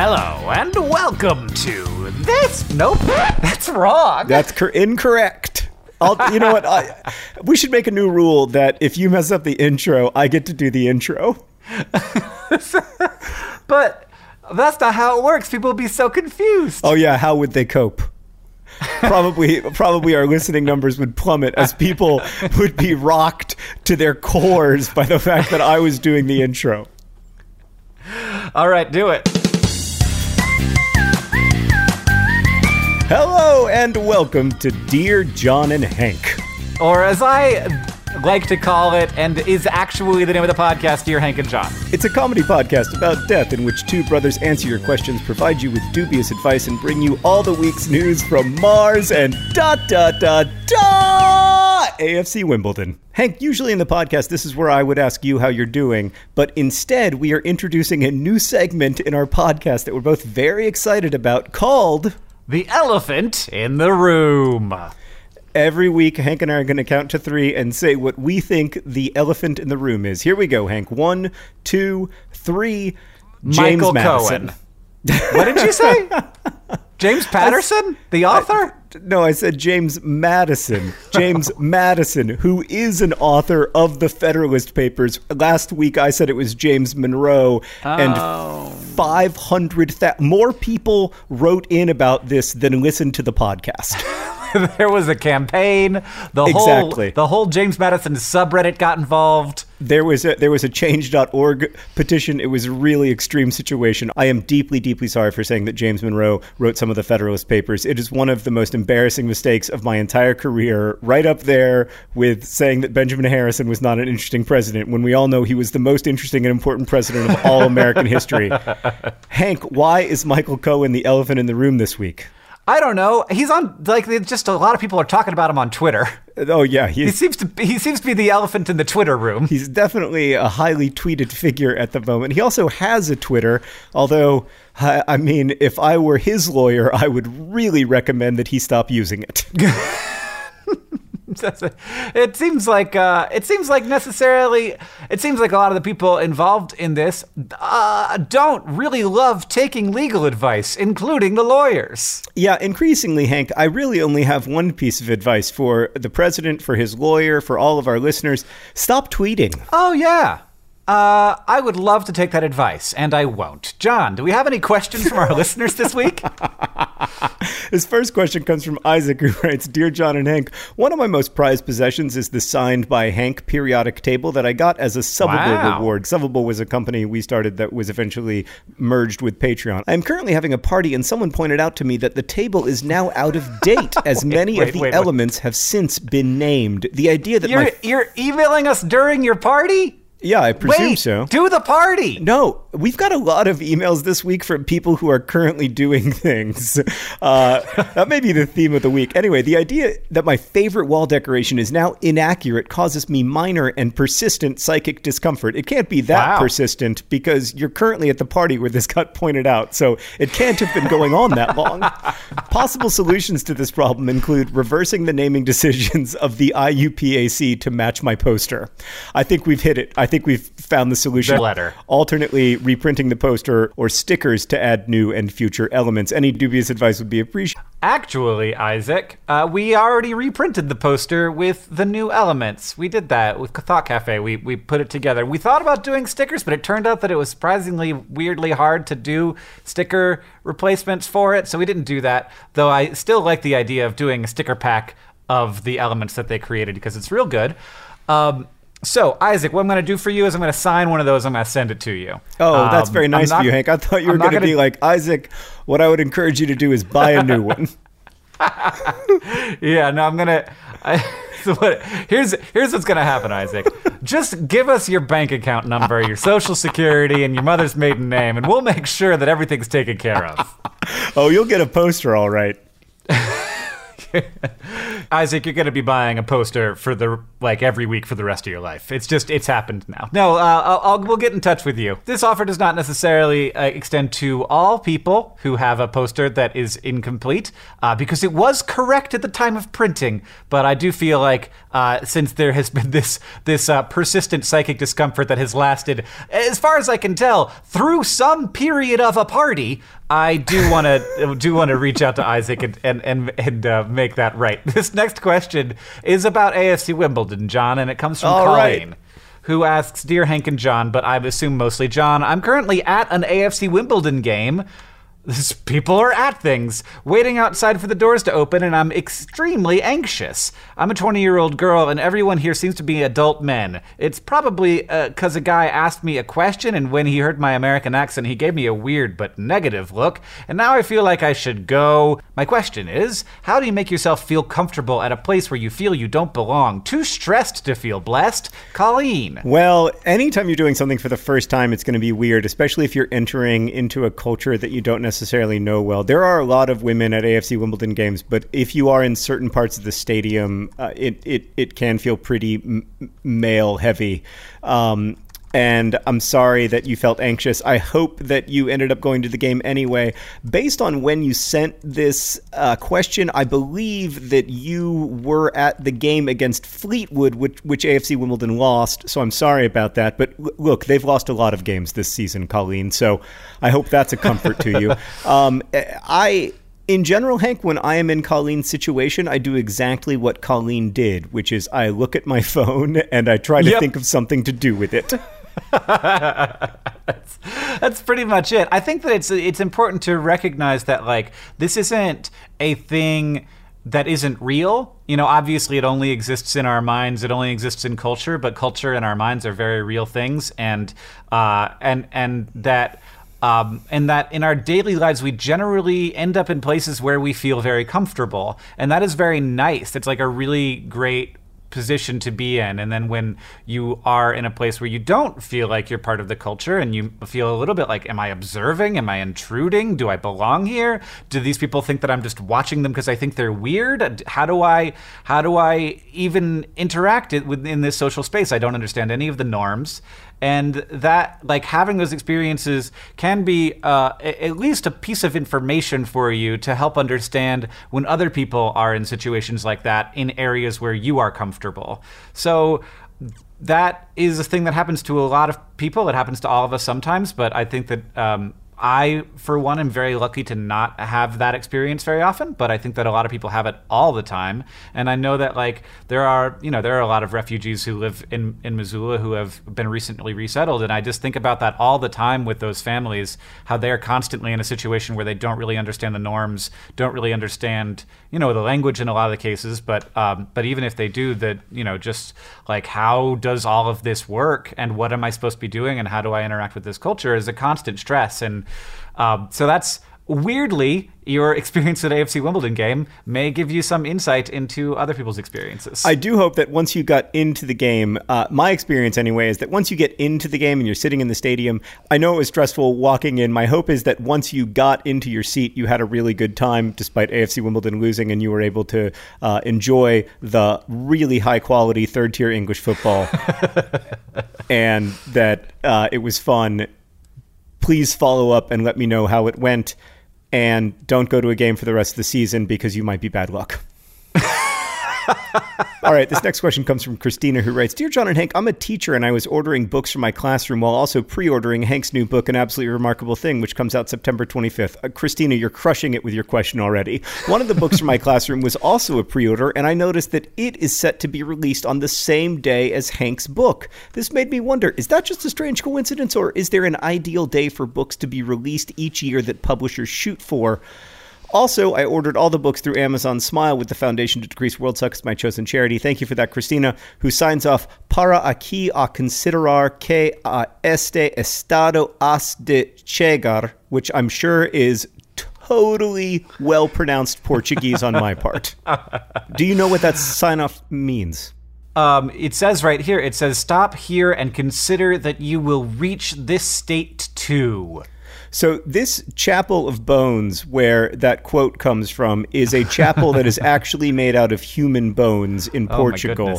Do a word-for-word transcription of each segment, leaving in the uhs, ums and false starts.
Hello, and welcome to this. Nope, that's wrong. That's cor- incorrect. I'll, you know what? I, we should make a new rule that if you mess up the intro, I get to do the intro. But that's not how it works. People will be so confused. Oh, yeah. How would they cope? Probably, probably our listening numbers would plummet as people would be rocked to their cores by the fact that I was doing the intro. All right, do it. Hello and welcome to Dear John and Hank. Or as I like to call it, and is actually the name of the podcast, Dear Hank and John. It's a comedy podcast about death in which two brothers answer your questions, provide you with dubious advice, and bring you all the week's news from Mars and dot dot dot dot A F C Wimbledon. Hank, usually in the podcast, this is where I would ask you how you're doing, but instead we are introducing a new segment in our podcast that we're both very excited about called The Elephant in the Room. Every week, Hank and I are going to count to three and say what we think the elephant in the room is. Here we go, Hank. One, two, three. James Michael Madison. Cohen. What did you say? James Patterson, the author? I, no, I said James Madison. James Madison, who is an author of the Federalist Papers. Last week, I said it was James Monroe, oh. and five hundred thousand more people wrote in about this than listened to the podcast. There was a campaign. The exactly. whole the whole James Madison subreddit got involved. There was a there was a change dot org petition. It was a really extreme situation. I am deeply, deeply sorry for saying that James Monroe wrote some of the Federalist Papers. It is one of the most embarrassing mistakes of my entire career, right up there with saying that Benjamin Harrison was not an interesting president, when we all know he was the most interesting and important president of all American history. Hank, why is Michael Cohen the elephant in the room this week? I don't know. He's on, like, just a lot of people are talking about him on Twitter. Oh, yeah. He seems to he seems to be the elephant in the Twitter room. He's definitely a highly tweeted figure at the moment. He also has a Twitter, although, I, I mean, if I were his lawyer, I would really recommend that he stop using it. It seems like uh, it seems like necessarily it seems like a lot of the people involved in this uh, don't really love taking legal advice, including the lawyers. Yeah, increasingly, Hank, I really only have one piece of advice for the president, for his lawyer, for all of our listeners. Stop tweeting. Oh, yeah. Uh, I would love to take that advice, and I won't. John, do we have any questions from our listeners this week? His first question comes from Isaac, who writes, Dear John and Hank, one of my most prized possessions is the signed by Hank periodic table that I got as a Subbable wow. reward. Subbable was a company we started that was eventually merged with Patreon. I am currently having a party, and someone pointed out to me that the table is now out of date, as wait, many wait, of the wait, elements wait. have since been named. The idea that you're, my... You're emailing us during your party? Yeah, I presume Wait, so. Do the party. No, we've got a lot of emails this week from people who are currently doing things. Uh, that may be the theme of the week. Anyway, the idea that my favorite wall decoration is now inaccurate causes me minor and persistent psychic discomfort. It can't be that wow. persistent because you're currently at the party where this got pointed out, so it can't have been going on that long. Possible solutions to this problem include reversing the naming decisions of the I U P A C to match my poster. I think we've hit it. I think we've found the solution. The letter. Alternately, reprinting the poster or stickers to add new and future elements. Any dubious advice would be appreciated. Actually, Isaac, uh, we already reprinted the poster with the new elements. We did that with Thought Cafe. We we put it together. We thought about doing stickers, but it turned out that it was surprisingly weirdly hard to do sticker replacements for it, so we didn't do that. Though I still like the idea of doing a sticker pack of the elements that they created because it's real good. Um, So, Isaac, what I'm going to do for you is I'm going to sign one of those. I'm going to send it to you. Oh, that's um, very nice not, of you, Hank. I thought you were going to be like, Isaac, what I would encourage you to do is buy a new one. Yeah, no, I'm going to... So what, here's here's what's going to happen, Isaac. Just give us your bank account number, your social security, and your mother's maiden name, and we'll make sure that everything's taken care of. Oh, you'll get a poster, all right. Isaac, you're going to be buying a poster for the like every week for the rest of your life. It's just, it's happened now. No, uh, I'll, I'll, we'll get in touch with you. This offer does not necessarily uh, extend to all people who have a poster that is incomplete, uh, because it was correct at the time of printing. But I do feel like uh, since there has been this this uh, persistent psychic discomfort that has lasted, as far as I can tell, through some period of a party, I do want to do want to reach out to Isaac and and and, and uh, make that right. This next question is about A F C Wimbledon, John, and it comes from All Colleen, right. who asks, "Dear Hank and John, but I assume mostly John, I'm currently at an A F C Wimbledon game." This, people are at things, waiting outside for the doors to open, and I'm extremely anxious. I'm a twenty-year-old girl, and everyone here seems to be adult men. It's probably because uh, a guy asked me a question, and when he heard my American accent, he gave me a weird but negative look, and now I feel like I should go. My question is, how do you make yourself feel comfortable at a place where you feel you don't belong? Too stressed to feel blessed? Colleen. Well, anytime you're doing something for the first time, it's going to be weird, especially if you're entering into a culture that you don't necessarily necessarily know well. There are a lot of women at A F C Wimbledon games, but if you are in certain parts of the stadium, uh, it, it, it can feel pretty m- male heavy. Um, and I'm sorry that you felt anxious. I hope that you ended up going to the game anyway. Based on when you sent this uh, question, I believe that you were at the game against Fleetwood, which, which A F C Wimbledon lost, so I'm sorry about that. But l- look, they've lost a lot of games this season, Colleen, so I hope that's a comfort to you. Um, I... In general, Hank, when I am in Colleen's situation, I do exactly what Colleen did, which is I look at my phone and I try to Yep. think of something to do with it. that's, that's pretty much it. I think that it's it's important to recognize that, like, this isn't a thing that isn't real. You know, obviously it only exists in our minds. It only exists in culture, but culture and our minds are very real things. And uh, and and that... Um, and that in our daily lives, we generally end up in places where we feel very comfortable. And that is very nice. It's like a really great position to be in. And then when you are in a place where you don't feel like you're part of the culture and you feel a little bit like, am I observing? Am I intruding? Do I belong here? Do these people think that I'm just watching them because I think they're weird? How do I how do I even interact it within this social space? I don't understand any of the norms. And that, like, having those experiences can be uh, at least a piece of information for you to help understand when other people are in situations like that in areas where you are comfortable. So that is a thing that happens to a lot of people. It happens to all of us sometimes, but I think that um, I, for one, am very lucky to not have that experience very often, but I think that a lot of people have it all the time. And I know that, like, there are, you know, there are a lot of refugees who live in, in Missoula who have been recently resettled. And I just think about that all the time with those families, how they're constantly in a situation where they don't really understand the norms, don't really understand, you know, the language in a lot of the cases. But, um, but even if they do, that, you know, just like, how does all of this work and what am I supposed to be doing and how do I interact with this culture is a constant stress. And Um, so that's, weirdly, your experience at A F C Wimbledon game may give you some insight into other people's experiences. I do hope that once you got into the game, uh, my experience anyway, is that once you get into the game and you're sitting in the stadium, I know it was stressful walking in. My hope is that once you got into your seat, you had a really good time despite A F C Wimbledon losing, and you were able to uh, enjoy the really high-quality third-tier English football, and that uh, it was fun. Please follow up and let me know how it went, and don't go to a game for the rest of the season because you might be bad luck. All right, this next question comes from Christina, who writes, Dear John and Hank, I'm a teacher and I was ordering books for my classroom while also pre-ordering Hank's new book, An Absolutely Remarkable Thing, which comes out September twenty-fifth. Uh, Christina, you're crushing it with your question already. One of the books for my classroom was also a pre-order, and I noticed that it is set to be released on the same day as Hank's book. This made me wonder, is that just a strange coincidence, or is there an ideal day for books to be released each year that publishers shoot for? Also, I ordered all the books through Amazon Smile with the Foundation to Decrease World Suck, my chosen charity. Thank you for that, Christina, who signs off, para aquí a considerar que a este estado has de chegar, which I'm sure is totally well-pronounced Portuguese on my part. Do you know what that sign-off means? Um, it says right here, it says, stop here and consider that you will reach this state too. So this chapel of bones where that quote comes from is a chapel that is actually made out of human bones in Oh, Portugal.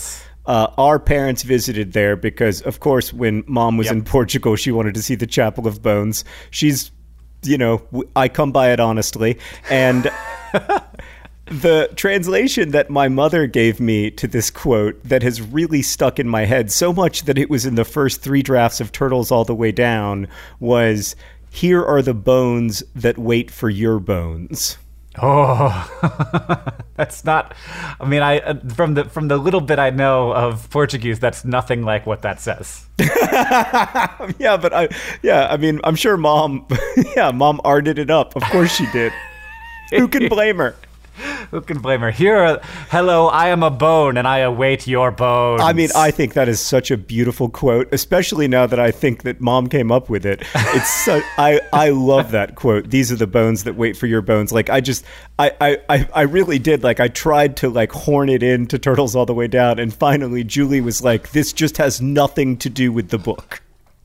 Uh, our parents visited there because, of course, when Mom was Yep. in Portugal, she wanted to see the Chapel of Bones. She's, you know, w- I come by it honestly. And the translation that my mother gave me to this quote that has really stuck in my head so much that it was in the first three drafts of Turtles All the Way Down was, "Here are the bones that wait for your bones." Oh, that's not. I mean, I uh, from the from the little bit I know of Portuguese, that's nothing like what that says. yeah, but I, yeah, I mean, I'm sure Mom, yeah, Mom arted it up. Of course she did. Who can blame her? Who can blame her? Here, are, hello, I am a bone, and I await your bones. I mean, I think that is such a beautiful quote, especially now that I think that Mom came up with it. It's so, I, I love that quote. These are the bones that wait for your bones. Like, I just, I, I, I I really did. Like, I tried to, like, horn it in to Turtles All the Way Down, and finally Julie was like, this just has nothing to do with the book.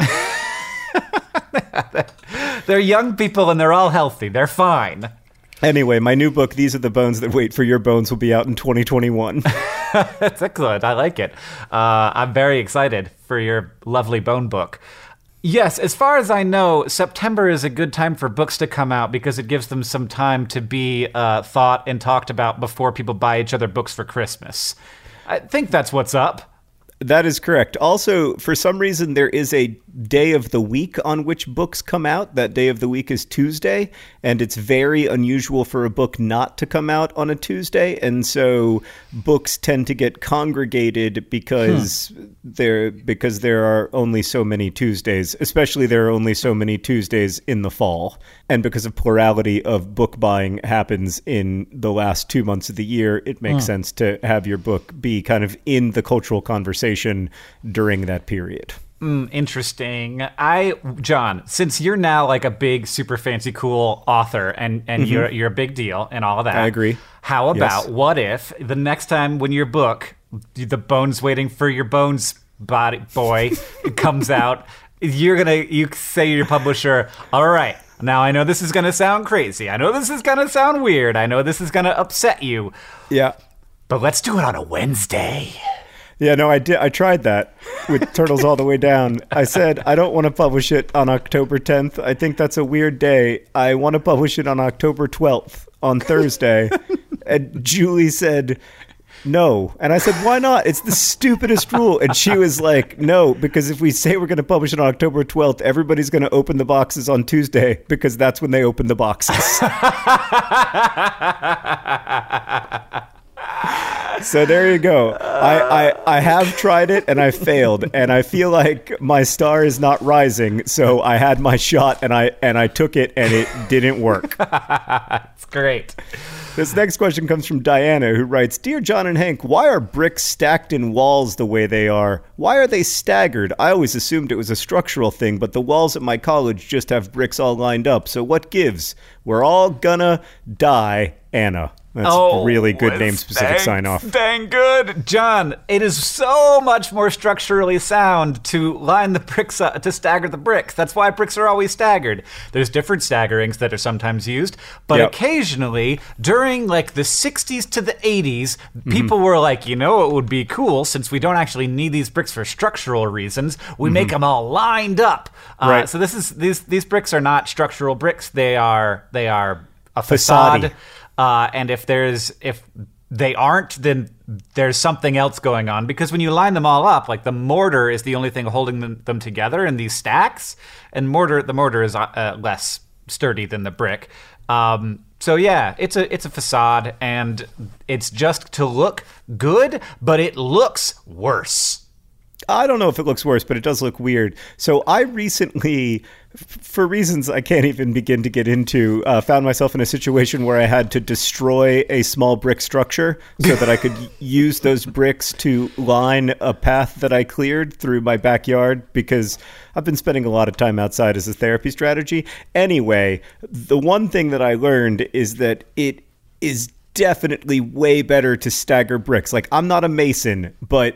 They're young people, and they're all healthy. They're fine. Anyway, my new book, These Are the Bones That Wait for Your Bones, will be out in twenty twenty-one. That's excellent. I like it. Uh, I'm very excited for your lovely bone book. Yes, as far as I know, September is a good time for books to come out because it gives them some time to be uh, thought and talked about before people buy each other books for Christmas. I think that's what's up. That is correct. Also, for some reason, there is a day of the week on which books come out. That day of the week is Tuesday, and it's very unusual for a book not to come out on a Tuesday. And so books tend to get congregated because hmm. there because there are only so many Tuesdays, especially there are only so many Tuesdays in the fall. And because of plurality of book buying happens in the last two months of the year, it makes hmm. sense to have your book be kind of in the cultural conversation during that period. Mm, interesting. I, John, since you're now like a big, super fancy, cool author, and, and Mm-hmm. you're you're a big deal and all of that. I agree. How about Yes. what if the next time when your book, The Bones Waiting for Your Bones Body Boy, comes out, you're gonna you say to your publisher, all right, now I know this is gonna sound crazy. I know this is gonna sound weird. I know this is gonna upset you. Yeah. But let's do it on a Wednesday. Yeah, no, I did. I tried that with Turtles All the Way Down. I said, I don't want to publish it on October tenth. I think that's a weird day. I want to publish it on October twelfth, on Thursday. And Julie said, no. And I said, why not? It's the stupidest rule. And she was like, no, because if we say we're going to publish it on October twelfth, everybody's going to open the boxes on Tuesday because that's when they open the boxes. So there you go. I, I, I have tried it and I failed, and I feel like my star is not rising. So I had my shot and I and I took it and it didn't work. It's great. This next question comes from Diana, who writes, Dear John and Hank, why are bricks stacked in walls the way they are? Why are they staggered? I always assumed it was a structural thing, but the walls at my college just have bricks all lined up. So what gives? We're all gonna die, Anna. That's oh, a really good name-specific dang, sign-off. Dang good. John, it is so much more structurally sound to line the bricks up, to stagger the bricks. That's why bricks are always staggered. There's different staggerings that are sometimes used, but yep. occasionally, during like the sixties to the eighties, people mm-hmm. were like, you know, it would be cool, since we don't actually need these bricks for structural reasons, we mm-hmm. make them all lined up. Uh, right. So this is these these bricks are not structural bricks. They are they are a facade. Facade. Uh, and if there's if they aren't, then there's something else going on. Because when you line them all up, like the mortar is the only thing holding them, them together in these stacks, and mortar the mortar is uh, less sturdy than the brick. Um, so yeah, it's a it's a facade, and it's just to look good, but it looks worse. I don't know if it looks worse, but it does look weird. So I recently, for reasons I can't even begin to get into, uh, found myself in a situation where I had to destroy a small brick structure so that I could use those bricks to line a path that I cleared through my backyard, because I've been spending a lot of time outside as a therapy strategy. Anyway, the one thing that I learned is that it is definitely way better to stagger bricks. Like, I'm not a mason, but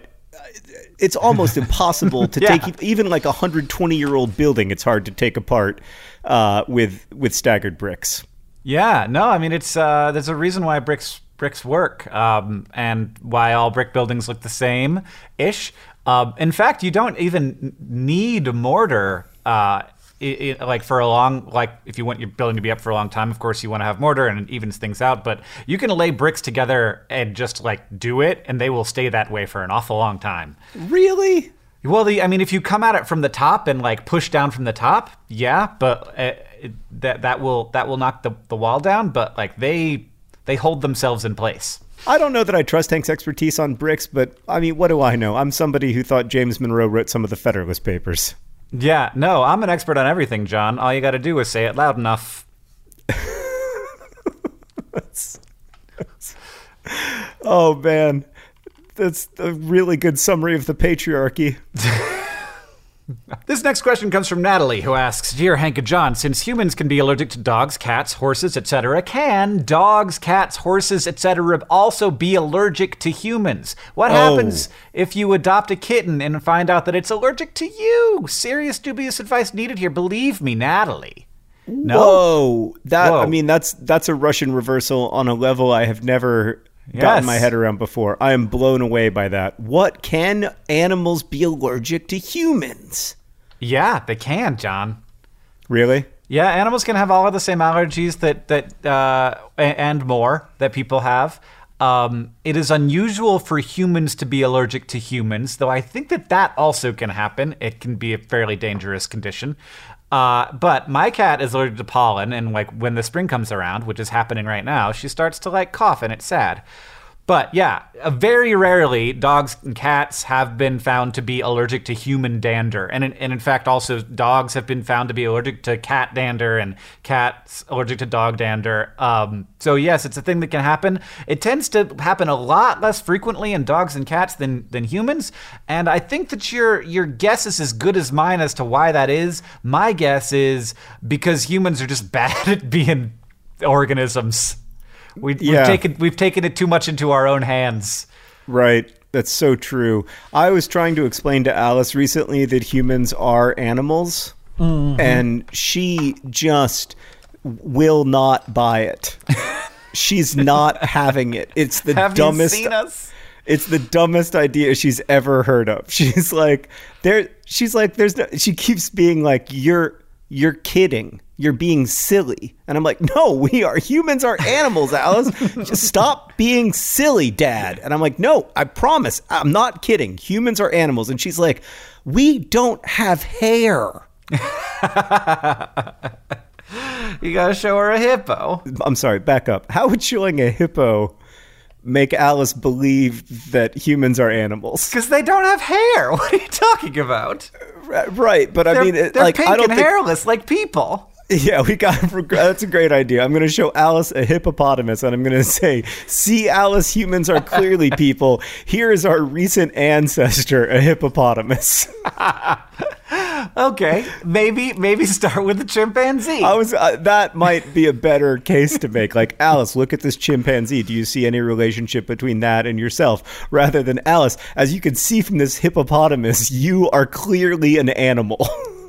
it's almost impossible to yeah. take even like a one hundred twenty year old building. It's hard to take apart uh, with with staggered bricks. Yeah, no, I mean, it's uh, there's a reason why bricks bricks work, um, and why all brick buildings look the same-ish. Um, in fact, you don't even need mortar. Uh, it, it, like for a long, like if you want your building to be up for a long time, of course you want to have mortar and it evens things out. But you can lay bricks together and just like do it, and they will stay that way for an awful long time. Really? Well, the I mean, if you come at it from the top and like push down from the top, yeah, but uh, it, that that will that will knock the, the wall down. But like they they hold themselves in place. I don't know that I trust Hank's expertise on bricks, but I mean, what do I know? I'm somebody who thought James Monroe wrote some of the Federalist Papers. Yeah, no, I'm an expert on everything, John. All you got to do is say it loud enough. that's, that's, oh, man. That's a really good summary of the patriarchy. This next question comes from Natalie, who asks, Dear Hank and John, since humans can be allergic to dogs, cats, horses, et cetera, can dogs, cats, horses, et cetera also be allergic to humans? What Oh. happens if you adopt a kitten and find out that it's allergic to you? Serious dubious advice needed here. Believe me, Natalie. No? Whoa. That, Whoa. I mean, that's that's a Russian reversal on a level I have never gotten Yes. my head around before. I am blown away by that. What, can animals be allergic to humans? Yeah, they can, John. Really? Yeah, animals can have all of the same allergies that that uh, a- and more that people have. Um, it is unusual for humans to be allergic to humans, though I think that that also can happen. It can be a fairly dangerous condition. Uh, but my cat is allergic to pollen, and like when the spring comes around, which is happening right now, she starts to like cough, and it's sad. But yeah, uh, very rarely dogs and cats have been found to be allergic to human dander. And in, and in fact, also dogs have been found to be allergic to cat dander and cats allergic to dog dander. Um, so yes, it's a thing that can happen. It tends to happen a lot less frequently in dogs and cats than, than humans. And I think that your, your guess is as good as mine as to why that is. My guess is because humans are just bad at being organisms. We, Yeah. We've taken we've taken it too much into our own hands. Right. That's so true. I was trying to explain to Alice recently that humans are animals, mm-hmm. and she just will not buy it. She's not having it. It's the Have dumbest. you seen us? It's the dumbest idea she's ever heard of. She's like, there. She's like, there's no. She keeps being like, you're. You're kidding. You're being silly. And I'm like, no, we are humans are animals, Alice. Just stop being silly, Dad. And I'm like, no, I promise. I'm not kidding. Humans are animals. And she's like, we don't have hair. You gotta show her a hippo. I'm sorry, back up. How would showing a hippo make Alice believe that humans are animals? Because they don't have hair. What are you talking about? Right, but I They're, mean, it, they're like, pink I don't and think... hairless like people. Yeah, we got. That's a great idea. I'm going to show Alice a hippopotamus, and I'm going to say, "See, Alice, humans are clearly people. Here is our recent ancestor, a hippopotamus." Okay, maybe maybe start with the chimpanzee. I was. Uh, that might be a better case to make. Like, Alice, look at this chimpanzee. Do you see any relationship between that and yourself? Rather than, Alice, as you can see from this hippopotamus, you are clearly an animal.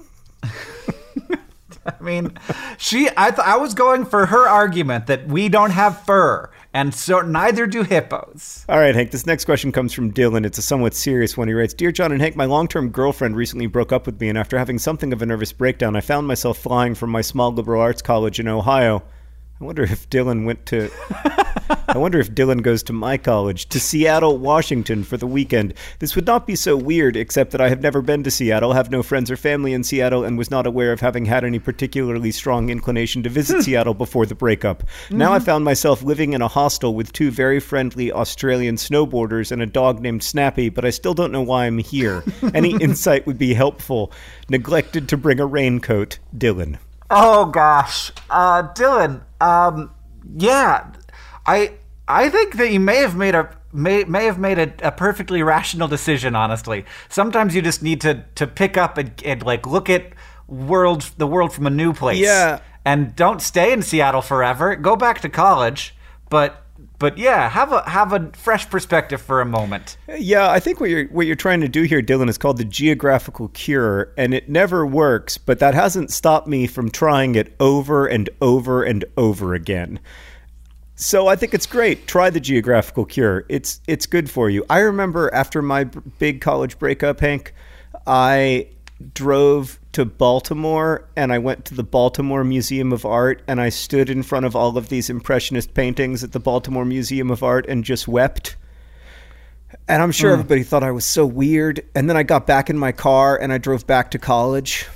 I mean, she. I th- I was going for her argument that we don't have fur, and so neither do hippos. All right, Hank, this next question comes from Dylan. It's a somewhat serious one. He writes, Dear John and Hank, my long-term girlfriend recently broke up with me, and after having something of a nervous breakdown, I found myself flying from my small liberal arts college in Ohio. I wonder if Dylan went to... I wonder if Dylan goes to my college, to Seattle, Washington for the weekend. This would not be so weird, except that I have never been to Seattle, have no friends or family in Seattle, and was not aware of having had any particularly strong inclination to visit Seattle before the breakup. Mm-hmm. Now I found myself living in a hostel with two very friendly Australian snowboarders and a dog named Snappy, but I still don't know why I'm here. Any insight would be helpful. Neglected to bring a raincoat. Dylan. Oh, gosh. Uh, Dylan, um, yeah, I I think that you may have made a may may have made a, a perfectly rational decision, honestly. Sometimes you just need to, to pick up and, and, like, look at world the world from a new place. Yeah. And don't stay in Seattle forever. Go back to college. But... But yeah, have a have a fresh perspective for a moment. Yeah, I think what you're what you're trying to do here, Dylan, is called the geographical cure, and it never works, but that hasn't stopped me from trying it over and over and over again. So I think it's great. Try the geographical cure. It's it's good for you. I remember after my b- big college breakup, Hank, I drove to Baltimore and I went to the Baltimore Museum of Art and I stood in front of all of these impressionist paintings at the Baltimore Museum of Art and just wept. And I'm sure mm. everybody thought I was so weird. And then I got back in my car and I drove back to college.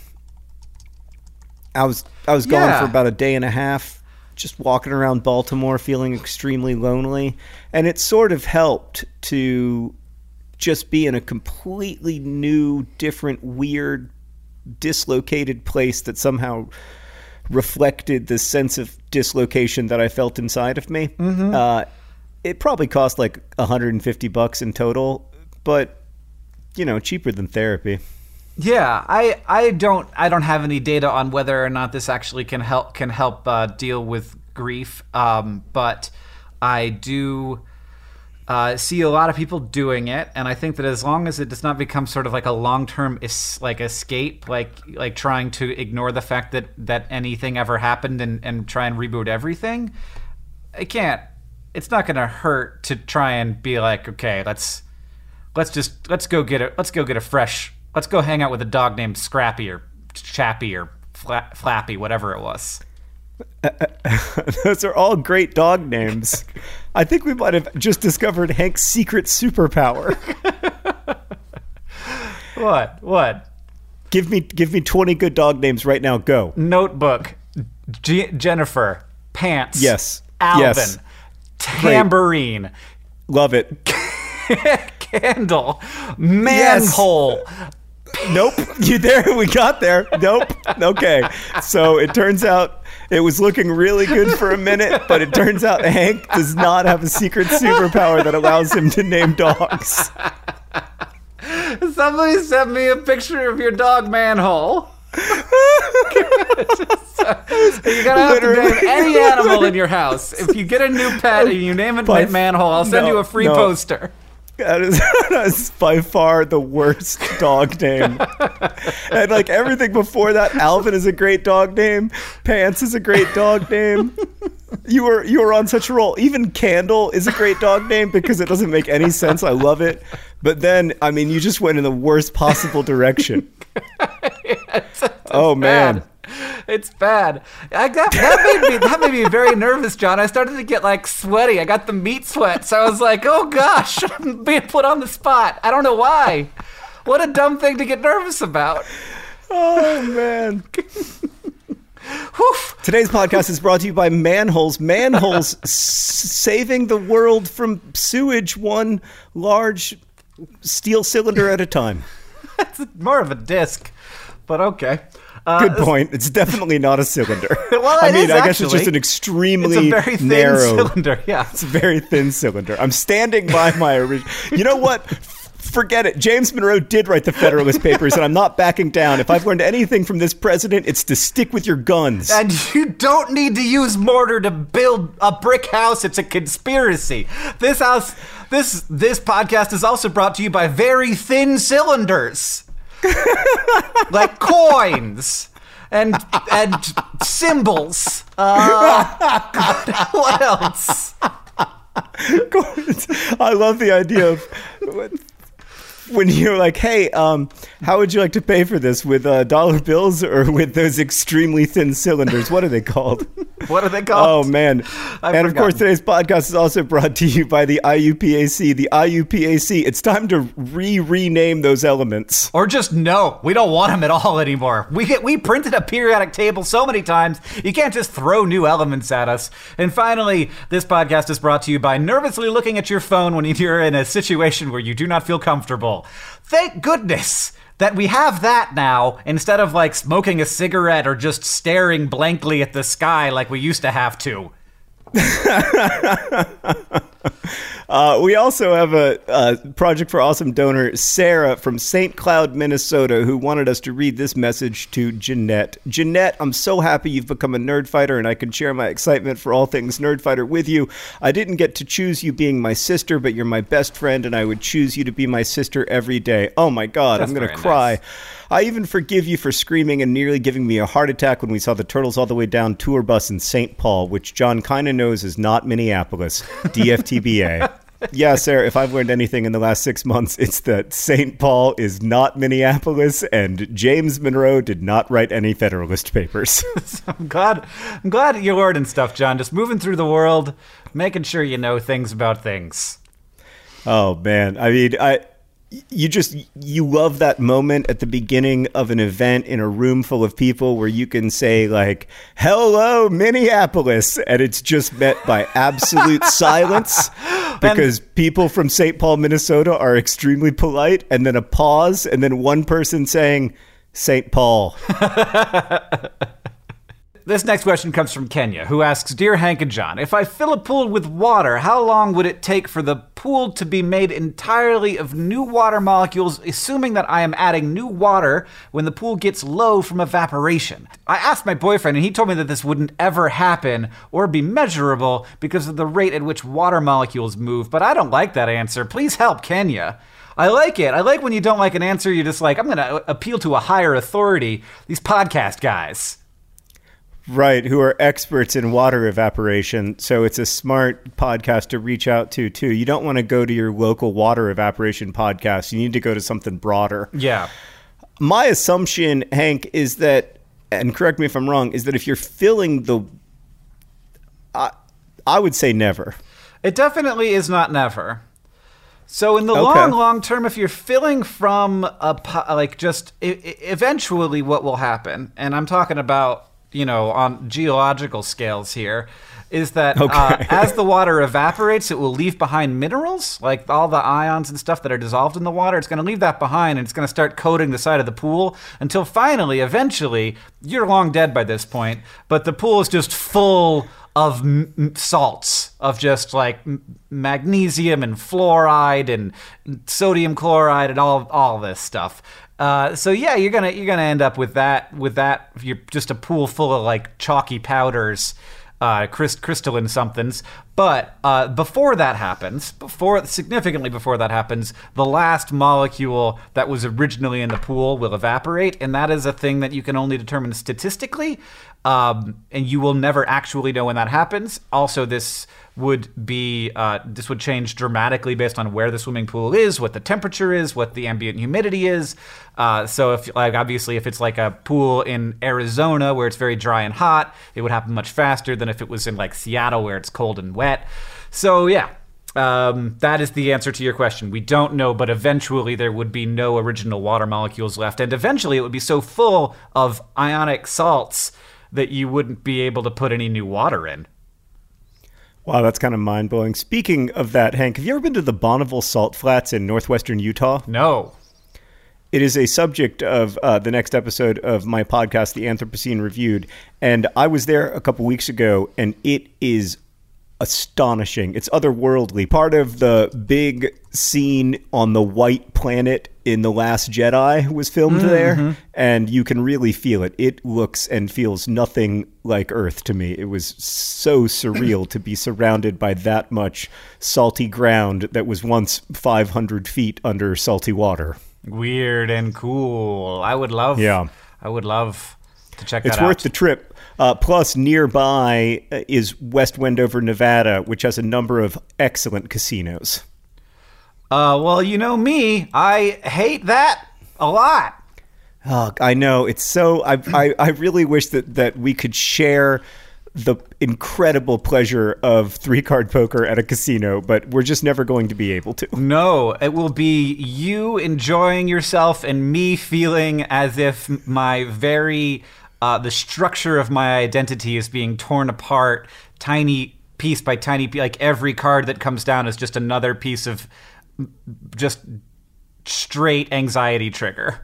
I was I was gone yeah. for about a day and a half, just walking around Baltimore feeling extremely lonely. And it sort of helped to just be in a completely new, different, weird, dislocated place that somehow reflected the sense of dislocation that I felt inside of me. Mm-hmm. Uh, it probably cost like one hundred fifty bucks in total, but, you know, cheaper than therapy. Yeah, I, I don't I don't have any data on whether or not this actually can help can help uh, deal with grief, um, but I do uh, see a lot of people doing it, and I think that as long as it does not become sort of like a long-term is, like escape, like like trying to ignore the fact that, that anything ever happened and, and try and reboot everything, it can't. It's not going to hurt to try and be like, okay, let's let's just let's go get a let's go get a fresh. Let's go hang out with a dog named Scrappy or Chappy or Fla- Flappy, whatever it was. Those are all great dog names. I think we might have just discovered Hank's secret superpower. What? What? Give me, give me twenty good dog names right now. Go. Notebook, G- Jennifer, Pants. Yes. Alvin, yes. Tambourine. Great. Love it. Candle, manhole. Yes. Nope. You there? We got there. Nope. Okay. So it turns out it was looking really good for a minute, but it turns out Hank does not have a secret superpower that allows him to name dogs. Somebody sent me a picture of your dog manhole. Just, uh, you're gonna have Literally. to name any animal in your house. If you get a new pet and you name it by, manhole, I'll send no, you a free no. poster. That is, that is by far the worst dog name. And like everything before that, Alvin is a great dog name. Pants is a great dog name. You were you were on such a roll. Even Candle is a great dog name because it doesn't make any sense. I love it. But then, I mean, you just went in the worst possible direction. It's, it's oh, bad. man. It's bad. I got, that made me that made me very nervous, John. I started to get like sweaty. I got the meat sweats. I was like, oh gosh, I'm being put on the spot. I don't know why. What a dumb thing to get nervous about. Oh man. Today's podcast is brought to you by Manholes. Manholes s- saving the world from sewage one large steel cylinder at a time. It's more of a disc, but okay. Uh, Good point. It's definitely not a cylinder. Well, I mean, is, I guess actually. it's just an extremely it's a very thin narrow cylinder. Yeah, it's a very thin cylinder. I'm standing by my original. You know what? Forget it. James Monroe did write the Federalist Papers, and I'm not backing down. If I've learned anything from this president, it's to stick with your guns. And you don't need to use mortar to build a brick house. It's a conspiracy. This house, this this podcast is also brought to you by very thin cylinders. Like coins and and symbols. Uh, what else? I love the idea of when you're like, hey, um, how would you like to pay for this? With uh, dollar bills or with those extremely thin cylinders? What are they called? What are they called? Oh, man. I've and, forgotten. Of course, today's podcast is also brought to you by the I U P A C. The I U P A C, it's time to re-rename those elements. Or just no, we don't want them at all anymore. We get, we printed a periodic table so many times, you can't just throw new elements at us. And finally, this podcast is brought to you by nervously looking at your phone when you're in a situation where you do not feel comfortable. Thank goodness that we have that now, instead of like smoking a cigarette or just staring blankly at the sky like we used to have to. Uh, we also have a, a Project for Awesome donor, Sarah from Saint Cloud, Minnesota, who wanted us to read this message to Jeanette. Jeanette, I'm so happy you've become a nerd fighter, and I can share my excitement for all things nerd fighter with you. I didn't get to choose you being my sister, but you're my best friend, and I would choose you to be my sister every day. Oh my God, That's I'm going to cry. Nice. I even forgive you for screaming and nearly giving me a heart attack when we saw the Turtles All the Way Down tour bus in Saint Paul, which John kind of knows is not Minneapolis. D F T B A. Yeah, Sarah, if I've learned anything in the last six months, it's that Saint Paul is not Minneapolis, and James Monroe did not write any Federalist Papers. So I'm glad, I'm glad you're learning stuff, John. Just moving through the world, making sure you know things about things. Oh, man. I mean, I... You just, you love that moment at the beginning of an event in a room full of people where you can say like, hello, Minneapolis. And it's just met by absolute silence because and- people from Saint Paul, Minnesota are extremely polite. And then a pause and then one person saying, Saint Paul. This next question comes from Kenya, who asks, Dear Hank and John, if I fill a pool with water, how long would it take for the pool to be made entirely of new water molecules, assuming that I am adding new water when the pool gets low from evaporation? I asked my boyfriend, and he told me that this wouldn't ever happen or be measurable because of the rate at which water molecules move, but I don't like that answer. Please help, Kenya. I like it. I like when you don't like an answer, you're just like, I'm going to appeal to a higher authority, these podcast guys. Right, who are experts in water evaporation. So it's a smart podcast to reach out to, too. You don't want to go to your local water evaporation podcast. You need to go to something broader. Yeah. My assumption, Hank, is that, and correct me if I'm wrong, is that if you're filling the... I, I would say never. It definitely is not never. So in the okay. long, long term, if you're filling from a, like just, I- eventually what will happen, and I'm talking about, you know, on geological scales here, is that okay. uh, as the water evaporates, it will leave behind minerals, like all the ions and stuff that are dissolved in the water. It's going to leave that behind, and it's going to start coating the side of the pool until finally, eventually, you're long dead by this point, but the pool is just full of m- salts, of just like m- magnesium and fluoride and sodium chloride and all all this stuff. Uh, so yeah, you're gonna you're gonna end up with that with that. You're just a pool full of like chalky powders, uh, crystal, crystalline somethings. But uh, before that happens, before significantly before that happens, the last molecule that was originally in the pool will evaporate, and that is a thing that you can only determine statistically, um, and you will never actually know when that happens. Also, this would be uh, this would change dramatically based on where the swimming pool is, what the temperature is, what the ambient humidity is. Uh, so if like obviously if it's like a pool in Arizona where it's very dry and hot, it would happen much faster than if it was in like Seattle where it's cold and wet. So yeah, um, that is the answer to your question. We don't know, but eventually there would be no original water molecules left, and eventually it would be so full of ionic salts that you wouldn't be able to put any new water in. Wow, that's kind of mind-blowing. Speaking of that, Hank, have you ever been to the Bonneville Salt Flats in northwestern Utah? No. It is a subject of uh, the next episode of my podcast, The Anthropocene Reviewed, and I was there a couple weeks ago, and it is astonishing. It's otherworldly. Part of the big scene on the white planet in The Last Jedi was filmed mm-hmm. there, and you can really feel it. It looks and feels nothing like Earth to me. It was so surreal to be surrounded by that much salty ground that was once five hundred feet under salty water. Weird and cool. I would love, yeah. I would love to check that it's out. It's worth the trip. Uh, plus, nearby is West Wendover, Nevada, which has a number of excellent casinos. Uh, well, you know me. I hate that a lot. Oh, I know. It's so... I, I, I really wish that, that we could share the incredible pleasure of three-card poker at a casino, but we're just never going to be able to. No, it will be you enjoying yourself and me feeling as if my very... Uh, the structure of my identity is being torn apart, tiny piece by tiny piece. Like every card that comes down is just another piece of just straight anxiety trigger.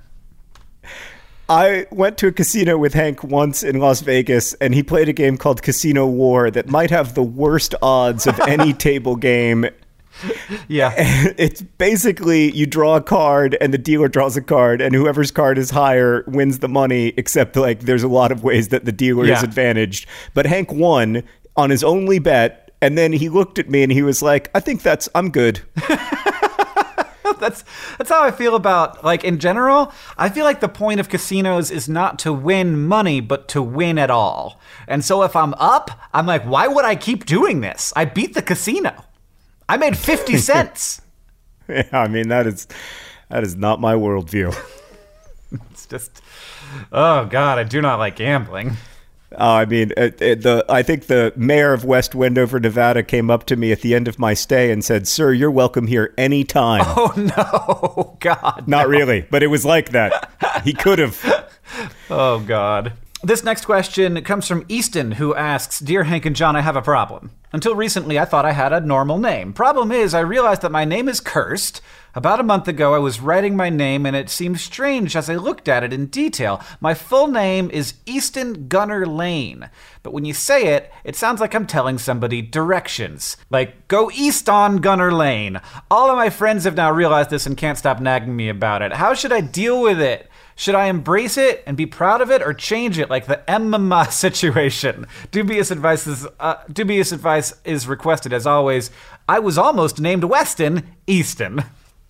I went to a casino with Hank once in Las Vegas, and he played a game called Casino War that might have the worst odds of any table game Yeah. It's basically you draw a card and the dealer draws a card and whoever's card is higher wins the money, except like there's a lot of ways that the dealer Yeah. is advantaged. But Hank won on his only bet, and then he looked at me and he was like, I think that's, I'm good. That's that's how I feel about, like, in general. I feel like the point of casinos is not to win money, but to win at all. And so if I'm up, I'm like, why would I keep doing this? I beat the casino. I made fifty cents. Yeah, I mean, that is that is not my worldview. It's just, oh God, I do not like gambling. Uh, I mean, it, it, the I think the mayor of West Wendover, Nevada, came up to me at the end of my stay and said, "Sir, you're welcome here anytime." Oh no, God. Not no. really, but it was like that. He could have. Oh God. This next question comes from Easton, who asks, Dear Hank and John, I have a problem. Until recently, I thought I had a normal name. Problem is, I realized that my name is cursed. About a month ago, I was writing my name, and it seemed strange as I looked at it in detail. My full name is Easton Gunner Lane. But when you say it, it sounds like I'm telling somebody directions. Like, go east on Gunner Lane. All of my friends have now realized this and can't stop nagging me about it. How should I deal with it? Should I embrace it and be proud of it, or change it like the Emma situation? Dubious advice is uh, dubious advice is requested as always. I was almost named Weston Easton.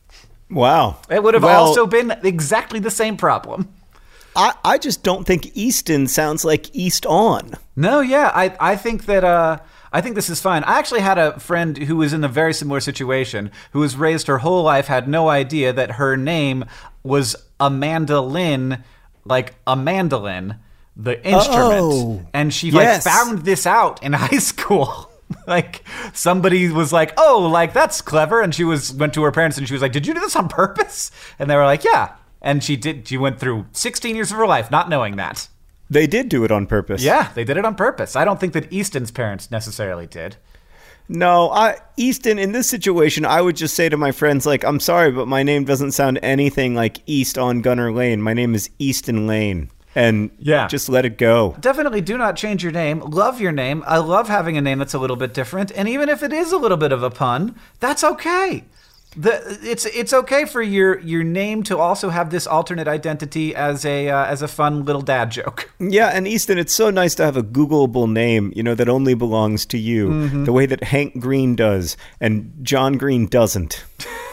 Wow. It would have Well, also been exactly the same problem. I, I just don't think Easton sounds like East on. No, yeah, I I think that uh, I think this is fine. I actually had a friend who was in a very similar situation, who was raised her whole life, had no idea that her name was Amanda Lynn, like a mandolin, the instrument. Oh, and she yes. like found this out in high school. Like somebody was like, "Oh, like that's clever," and she was went to her parents and she was like, "Did you do this on purpose?" And they were like, "Yeah." And she did. She went through sixteen years of her life not knowing that. They did do it on purpose. Yeah, they did it on purpose. I don't think that Easton's parents necessarily did. No, I Easton, in this situation, I would just say to my friends, like, I'm sorry, but my name doesn't sound anything like East on Gunner Lane. My name is Easton Lane. And Yeah. just let it go. Definitely do not change your name. Love your name. I love having a name that's a little bit different. And even if it is a little bit of a pun, that's okay. The, it's it's okay for your, your name to also have this alternate identity as a uh, as a fun little dad joke. Yeah, and Easton, it's so nice to have a Googleable name, you know, that only belongs to you, Mm-hmm. the way that Hank Green does, and John Green doesn't.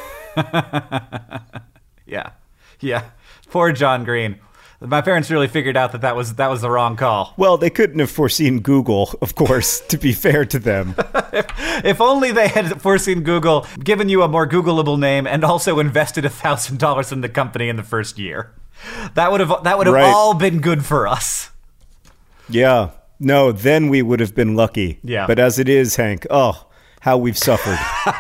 Yeah, yeah. Poor John Green. My parents really figured out that that was that was the wrong call. Well, they couldn't have foreseen Google, of course, to be fair to them. If only they had foreseen Google, given you a more Googleable name, and also invested a thousand dollars in the company in the first year. That would have that would have Right. all been good for us. Yeah. No, then we would have been lucky. Yeah. But as it is, Hank, oh, how we've suffered.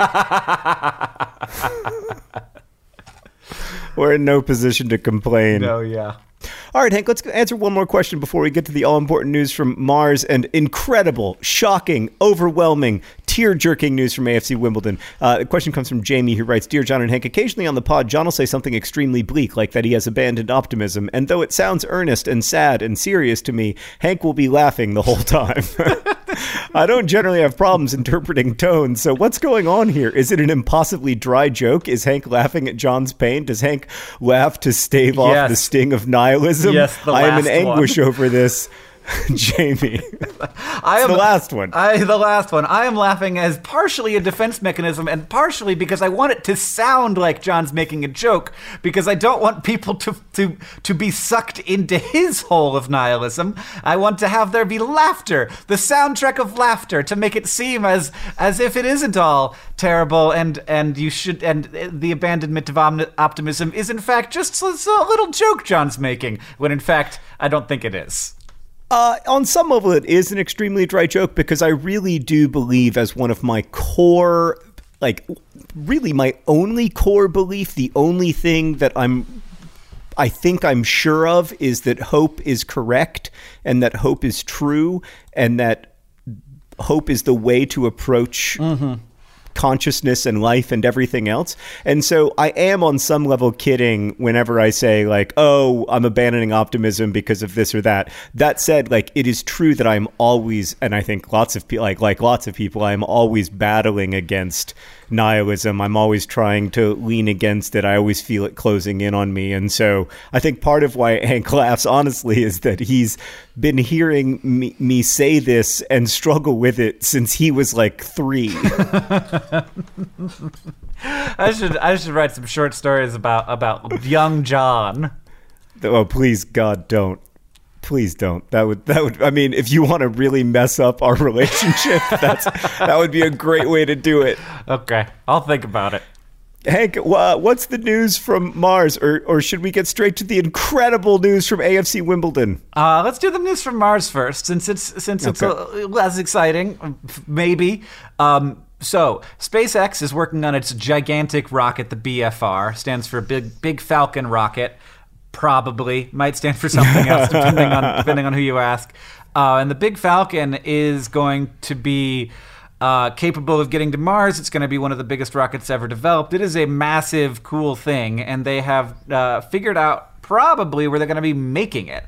We're in no position to complain. Oh yeah. All right, Hank, let's answer one more question before we get to the all-important news from Mars and incredible, shocking, overwhelming, tear-jerking news from A F C Wimbledon. Uh, the question comes from Jamie, who writes, Dear John and Hank, occasionally on the pod, John will say something extremely bleak, like that he has abandoned optimism, and though it sounds earnest and sad and serious to me, Hank will be laughing the whole time. I don't generally have problems interpreting tone, so what's going on here? Is it an impossibly dry joke? Is Hank laughing at John's pain? Does Hank laugh to stave off Yes. the sting of nihilism? Yes, the I am in last anguish one. over this. Jamie. I am the last one. I the last one. I am laughing as partially a defense mechanism and partially because I want it to sound like John's making a joke, because I don't want people to to to be sucked into his hole of nihilism. I want to have there be laughter, the soundtrack of laughter, to make it seem as as if it isn't all terrible and and you should and the abandonment of omni- optimism is in fact just a little joke John's making, when in fact I don't think it is. Uh, on some level, it is an extremely dry joke, because I really do believe, as one of my core, like, really my only core belief, the only thing that I'm, I think I'm sure of, is that hope is correct, and that hope is true, and that hope is the way to approach Mm-hmm. consciousness and life and everything else. And so I am on some level kidding whenever I say like, oh, I'm abandoning optimism because of this or that. That said, like, it is true that I'm always, and I think lots of people, like, like lots of people, I'm always battling against nihilism. I'm always trying to lean against it. I always feel it closing in on me. And so I think part of why Hank laughs, honestly, is that he's been hearing me, me say this and struggle with it since he was like three. I should I should write some short stories about, about young John. Oh, please, God, don't. Please don't. That would, that would, I mean, if you want to really mess up our relationship, that's, that would be a great way to do it. Okay. I'll think about it. Hank, uh, what's the news from Mars? Or, or should we get straight to the incredible news from A F C Wimbledon? Uh, let's do the news from Mars first, since it's, since it's okay. a, less exciting, maybe. Um, So, SpaceX is working on its gigantic rocket, the B F R, stands for Big Big Falcon Rocket. Probably might stand for something else, depending on depending on who you ask. Uh, and the Big Falcon is going to be uh, capable of getting to Mars. It's going to be one of the biggest rockets ever developed. It is a massive, cool thing, and they have uh, figured out probably where they're going to be making it.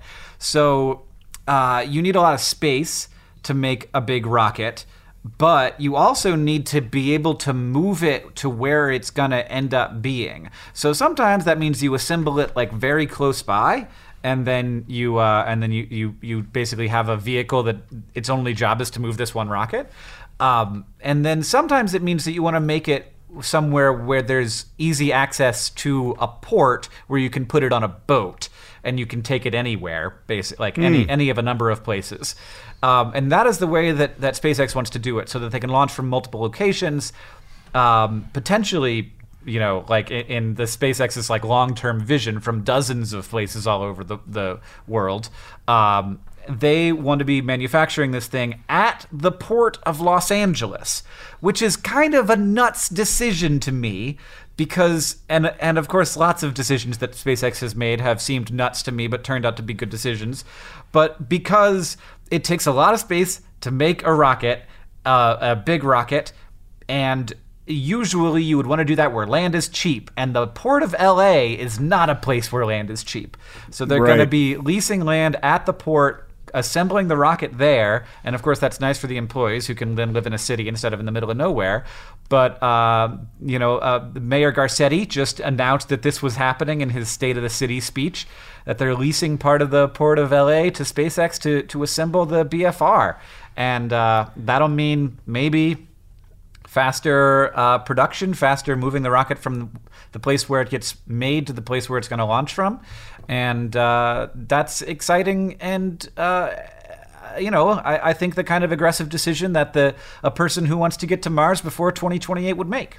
So uh, you need a lot of space to make a big rocket. But you also need to be able to move it to where it's going to end up being. So sometimes that means you assemble it like very close by, and then you uh, and then you, you you basically have a vehicle that its only job is to move this one rocket. Um, and then sometimes it means that you want to make it somewhere where there's easy access to a port where you can put it on a boat and you can take it anywhere, basically, like mm. any any of a number of places. Um, and that is the way that, that SpaceX wants to do it, so that they can launch from multiple locations, um, potentially, you know, like in, in the SpaceX's like long-term vision from dozens of places all over the, the world. Um, they want to be manufacturing this thing at the port of Los Angeles, which is kind of a nuts decision to me. Because, and and of course, lots of decisions that SpaceX has made have seemed nuts to me, but turned out to be good decisions. But because it takes a lot of space to make a rocket, uh, a big rocket, and usually you would want to do that where land is cheap. And the port of L A is not a place where land is cheap. So they're right. going to be leasing land at the port, assembling the rocket there, and of course that's nice for the employees who can then live in a city instead of in the middle of nowhere. But uh, you know, uh, Mayor Garcetti just announced that this was happening in his State of the City speech, that they're leasing part of the port of L A to SpaceX to to assemble the B F R, and uh, that'll mean maybe faster uh, production, faster moving the rocket from the place where it gets made to the place where it's going to launch from. And uh, that's exciting and, uh, you know, I, I think the kind of aggressive decision that the a person who wants to get to Mars before twenty twenty-eight would make.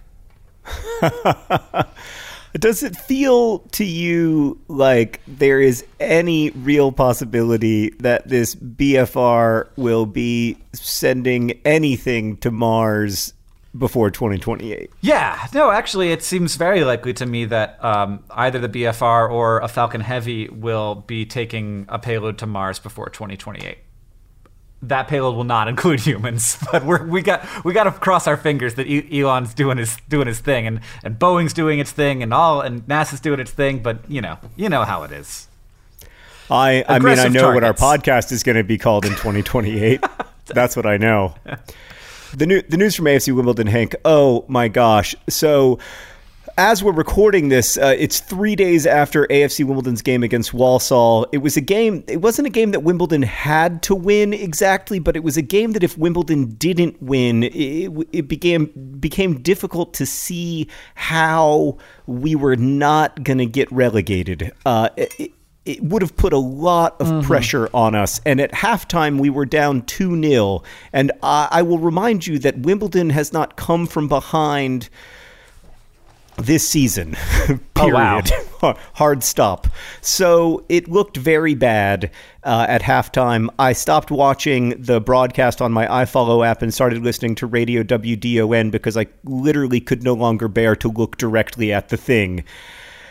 Does it feel to you like there is any real possibility that this B F R will be sending anything to Mars before twenty twenty-eight? Yeah, no, actually, it seems very likely to me that um, either the B F R or a Falcon Heavy will be taking a payload to Mars before twenty twenty-eight. That payload will not include humans, but we're, we got we got to cross our fingers that Elon's doing his doing his thing, and, and Boeing's doing its thing, and all and NASA's doing its thing. But you know, you know how it is. I I mean, I know targets. What our podcast is going to be called in twenty twenty-eight. That's what I know. The new the news from A F C Wimbledon, Hank. Oh my gosh! So, as we're recording this, uh, it's three days after A F C Wimbledon's game against Walsall. It was a game. It wasn't a game that Wimbledon had to win exactly, but it was a game that if Wimbledon didn't win, it, it became became difficult to see how we were not going to get relegated. Uh, it, It would have put a lot of mm-hmm. pressure on us. And at halftime, we were down two nil. And I, I will remind you that Wimbledon has not come from behind this season, period. Oh, wow. Hard stop. So it looked very bad uh, at halftime. I stopped watching the broadcast on my iFollow app and started listening to Radio W D O N because I literally could no longer bear to look directly at the thing.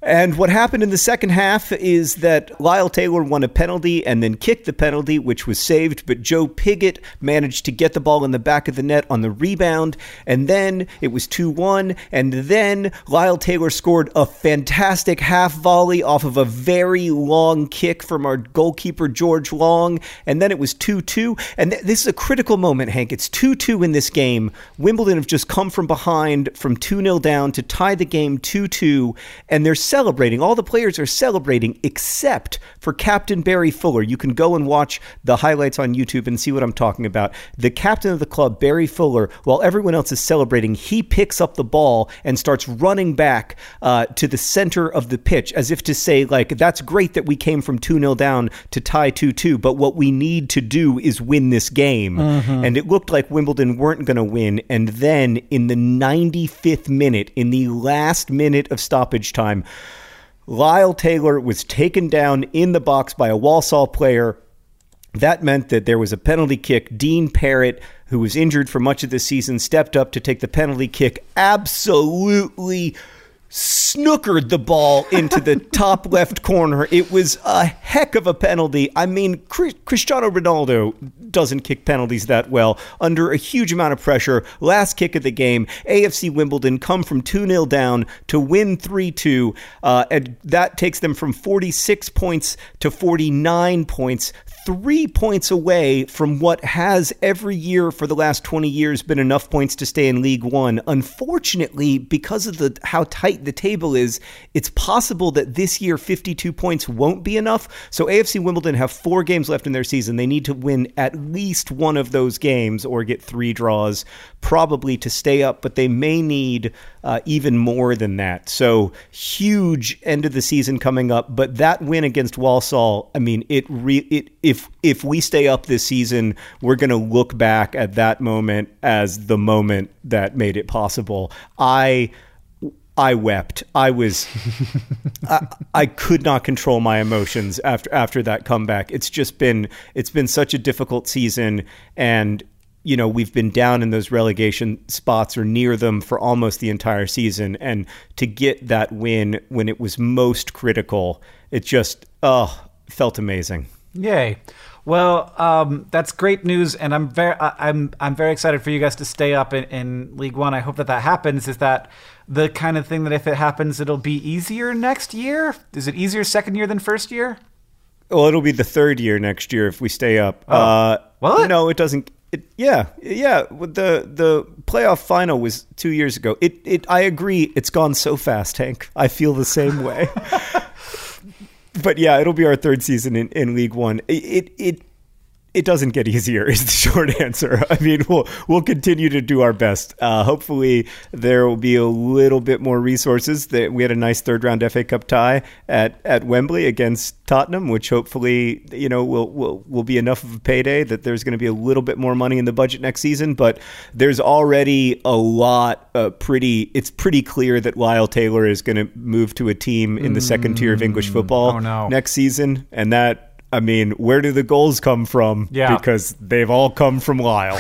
And what happened in the second half is that Lyle Taylor won a penalty and then kicked the penalty, which was saved, but Joe Pigott managed to get the ball in the back of the net on the rebound, and then it was two one, and then Lyle Taylor scored a fantastic half volley off of a very long kick from our goalkeeper, George Long, and then it was two two, and th- this is a critical moment, Hank. It's two two in this game. Wimbledon have just come from behind from two nil down to tie the game two two, and they're celebrating. All the players are celebrating except for Captain Barry Fuller. You can go and watch the highlights on YouTube and see what I'm talking about. The captain of the club, Barry Fuller, while everyone else is celebrating, he picks up the ball and starts running back uh, to the center of the pitch as if to say, like, that's great that we came from two nil down to tie two two, but what we need to do is win this game. Mm-hmm. And it looked like Wimbledon weren't going to win. And then in the ninety-fifth minute, in the last minute of stoppage time, Lyle Taylor was taken down in the box by a Walsall player. That meant that there was a penalty kick. Dean Parrott, who was injured for much of the season, stepped up to take the penalty kick. Absolutely snookered the ball into the top left corner. It was a heck of a penalty. I mean, Cristiano Ronaldo doesn't kick penalties that well under a huge amount of pressure. Last kick of the game, A F C Wimbledon come from two nil down to win three two, uh, and that takes them from forty-six points to forty-nine points, three points away from what has every year for the last twenty years been enough points to stay in League One. Unfortunately, because of the how tight the table is, it's possible that this year fifty-two points won't be enough. So A F C Wimbledon have four games left in their season. They need to win at least one of those games or get three draws, probably, to stay up, but they may need uh, even more than that. So huge end of the season coming up, but that win against Walsall, I mean, it re- it if if we stay up this season, we're going to look back at that moment as the moment that made it possible. I I wept. I was, I, I could not control my emotions after after that comeback. It's just been, it's been such a difficult season, and you know we've been down in those relegation spots or near them for almost the entire season, and to get that win when it was most critical, it just oh felt amazing. Yay. Well, um, that's great news, and I'm very, I'm, I'm very excited for you guys to stay up in, in League One. I hope that that happens. Is that the kind of thing that if it happens, it'll be easier next year? Is it easier second year than first year? Well, it'll be the third year next year if we stay up. Oh. Uh, what? No, it doesn't. It, yeah, yeah. The the playoff final was two years ago. It it. I agree. It's gone so fast, Hank. I feel the same way. But yeah, it'll be our third season in, in League One. It, it it it doesn't get easier is the short answer. I mean, we'll we'll continue to do our best. Uh, hopefully, there will be a little bit more resources. That we had a nice third round F A Cup tie at, at Wembley against Tottenham, which hopefully you know will will will be enough of a payday that there's going to be a little bit more money in the budget next season. But there's already a lot. Uh, pretty. It's pretty clear that Lyle Taylor is going to move to a team in the second tier of English football oh, no. next season, and that. I mean, where do the goals come from? Yeah. Because they've all come from Lyle.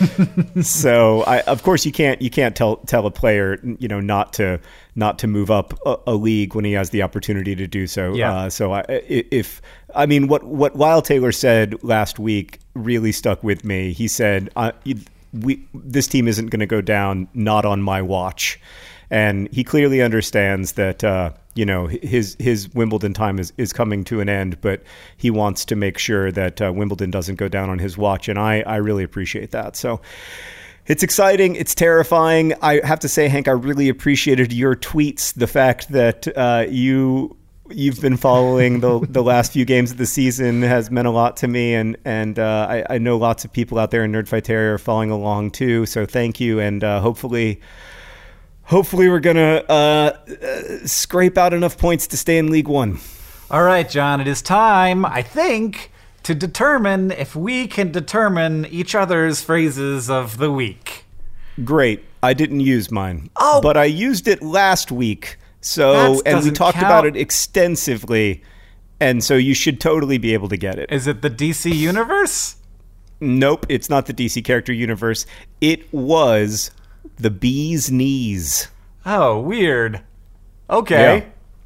So, I, of course, you can't you can't tell tell a player, you know, not to not to move up a, a league when he has the opportunity to do so. Yeah. Uh, so, I, if I mean, what what Lyle Taylor said last week really stuck with me. He said, uh, "We this team isn't going to go down, not on my watch." And he clearly understands that, uh, you know, his his Wimbledon time is, is coming to an end, but he wants to make sure that uh, Wimbledon doesn't go down on his watch. And I, I really appreciate that. So it's exciting. It's terrifying. I have to say, Hank, I really appreciated your tweets. The fact that uh, you... You've been following the the last few games of the season has meant a lot to me, and and uh, I, I know lots of people out there in Nerdfighteria are following along too. So thank you, and uh, hopefully, hopefully we're gonna uh, uh, scrape out enough points to stay in League One. All right, John, it is time, I think, to determine if we can determine each other's phrases of the week. Great, I didn't use mine, oh. but I used it last week. So, That and we talked count. about it extensively, and so you should totally be able to get it. Is it the D C universe? Nope, it's not the D C character universe. It was the bee's knees. Oh, weird. Okay.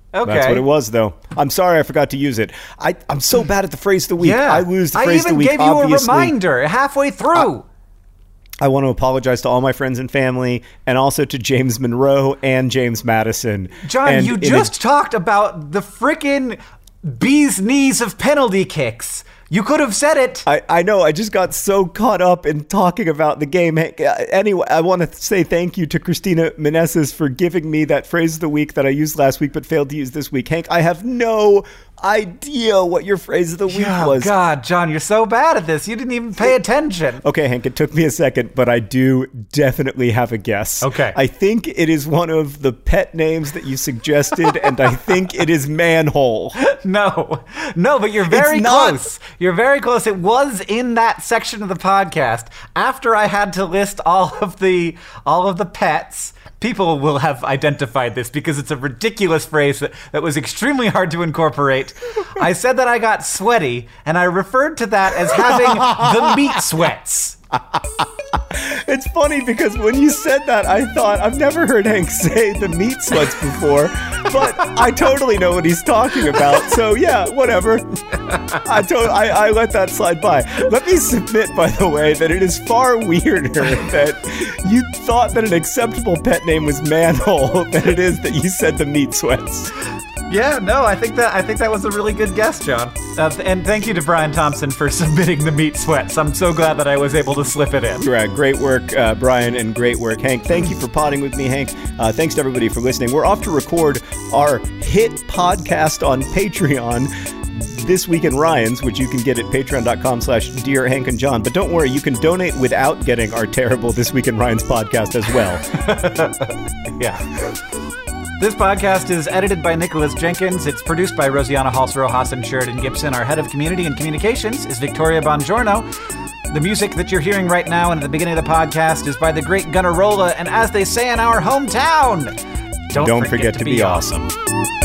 Okay. That's what it was, though. I'm sorry I forgot to use it. I, I'm so bad at the phrase of the week. Yeah. I lose the phrase of the week, I even gave you obviously. a reminder halfway through. I, I want to apologize to all my friends and family, and also to James Monroe and James Madison. John, and you just a, talked about the frickin' bee's knees of penalty kicks. You could have said it. I, I know. I just got so caught up in talking about the game. Anyway, I want to say thank you to Christina Meneses for giving me that phrase of the week that I used last week but failed to use this week. Hank, I have no idea what your phrase of the week oh, was. God, John, you're so bad at this. You didn't even pay attention. Okay, Hank, it took me a second, but I do definitely have a guess. Okay. I think it is one of the pet names that you suggested, and I think it is Manhole. No, no, but you're very It's not. close. You're very close. It was in that section of the podcast after I had to list all of the all of the pets. People will have identified this because it's a ridiculous phrase that, that was extremely hard to incorporate. I said that I got sweaty, and I referred to that as having the meat sweats. It's funny because when you said that, I thought, I've never heard Hank say the meat sweats before, but I totally know what he's talking about. So yeah, whatever. I, to- I, I let that slide by. Let me submit, by the way, that it is far weirder that you thought that an acceptable pet name was Manhole than it is that you said the meat sweats. Yeah, no, I think that I think that was a really good guess, John. Uh, and thank you to Brian Thompson for submitting the meat sweats. I'm so glad that I was able to slip it in. Right, great work, uh, Brian, and great work, Hank. Thank you for potting with me, Hank. Uh, thanks to everybody for listening. We're off to record our hit podcast on Patreon, This Week in Ryans, which you can get at patreon.com slash Dear Hank and John. But don't worry, you can donate without getting our terrible This Week in Ryans podcast as well. Yeah. This podcast is edited by Nicholas Jenkins. It's produced by Rosianna Halse-Rojas and Sheridan Gibson. Our head of community and communications is Victoria Bongiorno. The music that you're hearing right now and at the beginning of the podcast is by the great Gunnarolla. And as they say in our hometown, don't, Don't forget, forget to, to be be awesome. awesome.